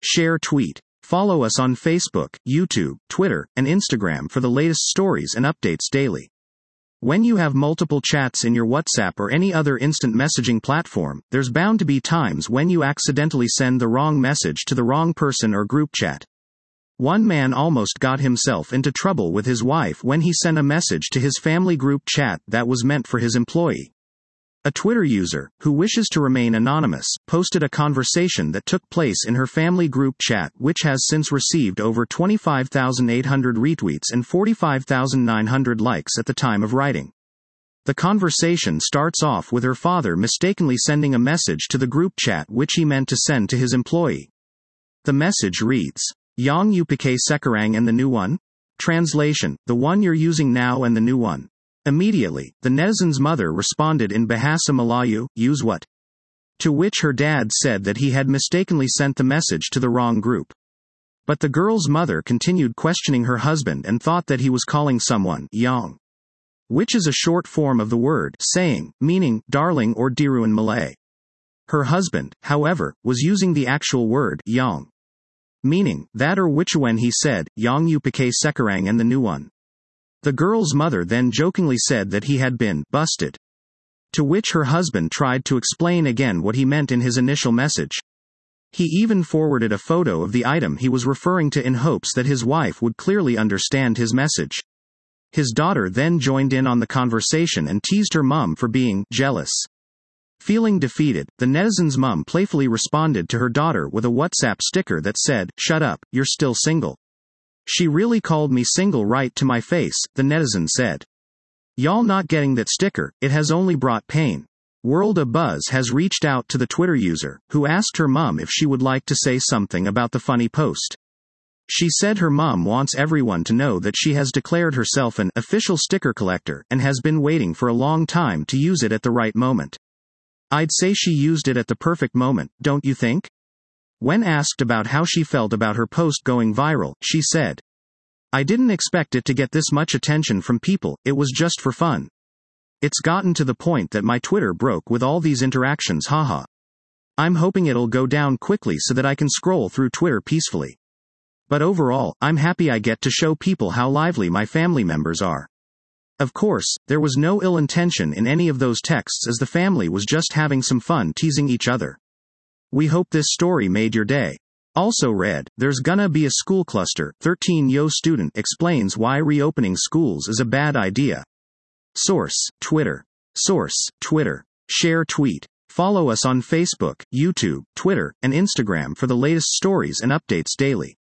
share, tweet. Follow us on Facebook, YouTube, Twitter, and Instagram for the latest stories and updates daily. When you have multiple chats in your WhatsApp or any other instant messaging platform, there's bound to be times when you accidentally send the wrong message to the wrong person or group chat. One man almost got himself into trouble with his wife when he sent a message to his family group chat that was meant for his employee. A Twitter user, who wishes to remain anonymous, posted a conversation that took place in her family group chat, which has since received over 25,800 retweets and 45,900 likes at the time of writing. The conversation starts off with her father mistakenly sending a message to the group chat which he meant to send to his employee. The message reads, "Yang Upake Sekarang and the new one?" Translation, the one you're using now and the new one. Immediately, the netizen's mother responded in Bahasa Melayu, "Use what?" To which her dad said that he had mistakenly sent the message to the wrong group. But the girl's mother continued questioning her husband and thought that he was calling someone Yang, which is a short form of the word saying, meaning darling or diru in Malay. Her husband, however, was using the actual word Yang, meaning that or which when he said, "Yang Upake Sekarang and the new one." The girl's mother then jokingly said that he had been busted. To which her husband tried to explain again what he meant in his initial message. He even forwarded a photo of the item he was referring to in hopes that his wife would clearly understand his message. His daughter then joined in on the conversation and teased her mum for being jealous. Feeling defeated, the netizen's mum playfully responded to her daughter with a WhatsApp sticker that said, "Shut up, you're still single." "She really called me single right to my face," the netizen said. "Y'all not getting that sticker, it has only brought pain." World of Buzz has reached out to the Twitter user, who asked her mum if she would like to say something about the funny post. She said her mum wants everyone to know that she has declared herself an official sticker collector and has been waiting for a long time to use it at the right moment. "I'd say she used it at the perfect moment, don't you think?" When asked about how she felt about her post going viral, she said, "I didn't expect it to get this much attention from people, it was just for fun. It's gotten to the point that my Twitter broke with all these interactions, haha. I'm hoping it'll go down quickly so that I can scroll through Twitter peacefully. But overall, I'm happy I get to show people how lively my family members are." Of course, there was no ill intention in any of those texts as the family was just having some fun teasing each other. We hope this story made your day. Also read, there's gonna be a school cluster, 13-yo student explains why reopening schools is a bad idea. Source, Twitter. Source, Twitter. Share, tweet. Follow us on Facebook, YouTube, Twitter, and Instagram for the latest stories and updates daily.